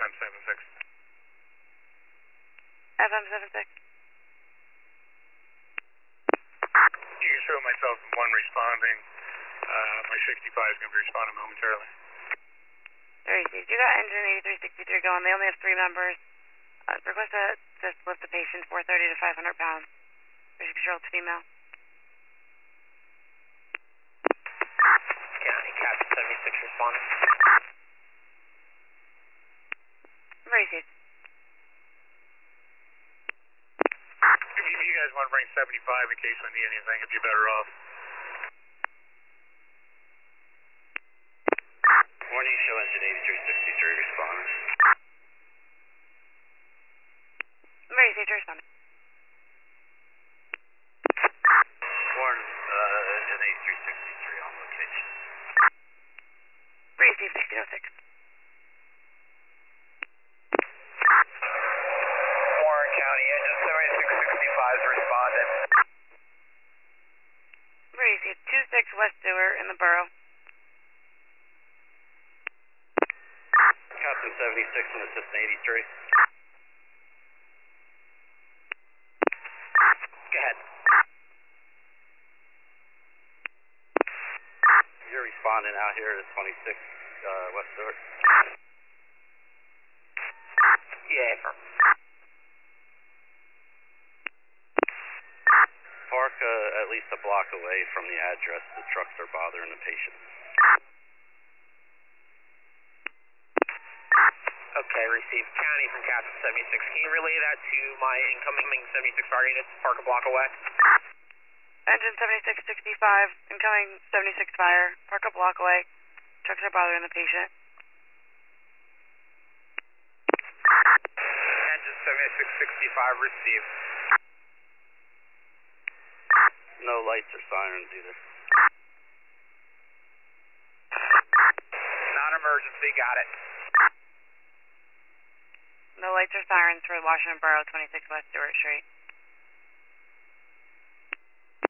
FM76. FM76. You can show myself and one responding. My 65 is going to be responding momentarily. Received. You got engine 8363 going. They only have 3 members. Request to assist lift the patient 430 to 500 pounds. Patient controlled female. County, Captain 76 responding. Received. If you guys want to bring 75 in case I need anything, it'd be better off. Morning, show engine 8363 responders. Received. Responding. Warren, engine 8363 on location. Received. 1606. Warren County, engine 7665 is responding. Received. 26 West Sewer in the borough. Captain 76 and assistant 83. Go ahead. You're responding out here to 26 West Stewart. Yeah, affirm. Park at least a block away from the address. The trucks are bothering the patient. Okay, received. County from Captain 76. Can you relay that to my incoming 76 fire units? Park a block away. Engine 7665. Incoming 76 fire. Park a block away. Trucks are bothering the patient. Engine 7665 received. No lights or sirens either. Non-emergency, got it. No lights or sirens for Washington Borough, 26 West Stewart Street.